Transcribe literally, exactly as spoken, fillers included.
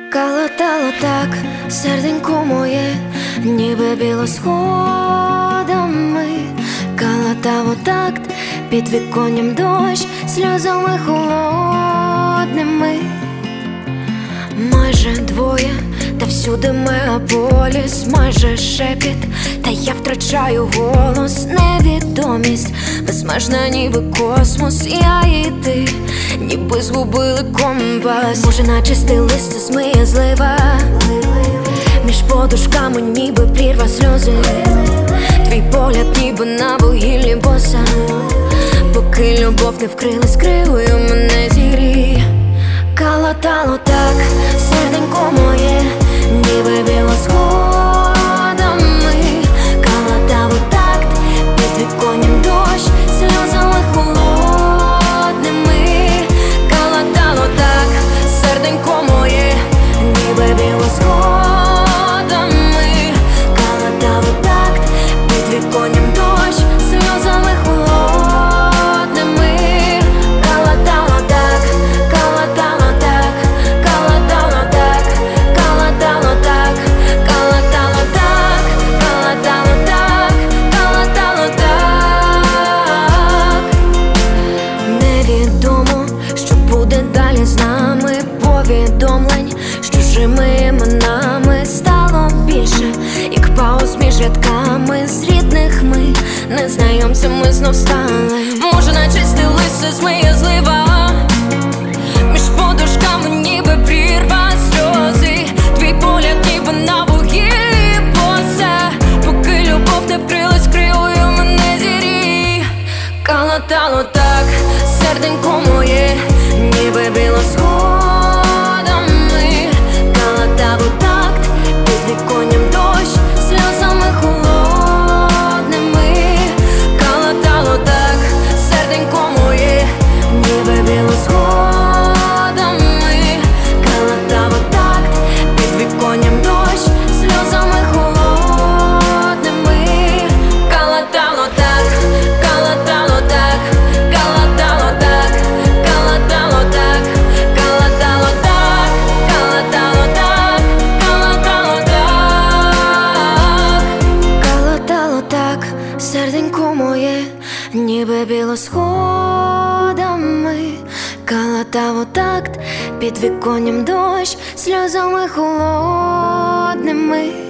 Калатало так, серденько моє, ніби білосходами. Калатало такт, під віконням дощ, сльозами холодними. Майже двоє, та всюди мегаполіс, майже шепіт, та я втрачаю голос. Невідомість, безмежна, ніби космос. Я і ти, ніби згубили компас. Може, наче стилист змиє злива, між подушками ніби прірва сльози. Твій погляд ніби на вугіллі боса. Поки любов не вкрила скривою, мене зігріє. Калатало так, серденько моє, ніби білосходами. Калатало такт, під віконням дощ, сльозами холодними. Калатало так, серденько моє, ніби білосходами. Калатало такт, під віконням дощ, сльозами холодними. Калатало так, калатало так, калатало так, калатало так, калатало так, калатало так, калатало так. Невідомо, що буде далі з нами. Повідомлень з чужими іменами стало більше, як пауз між рядками. З рідних ми незнайомцями знов стали. Може, наче стилист змиє злива, між подушками ніби прірва сльози. Твій погляд ніби на вугіллі боса. Поки любов не вкрилась кривою, мене зігріє. Калатало так, серденько моє, ніби білосходами. Калатало такт, під віконням дощ, сльозами холодними. Калатало так, серденько моє, ніби білосходами. Калатало такт, під віконням дощ, сльозами холодними. Калатало так, калатало так, калатало так, калатало так, калатало так, калатало так, калатало так. Калатало так, серденько моє, ніби білосходами. Калатало такт, під віконням дощ, сльозами холодними.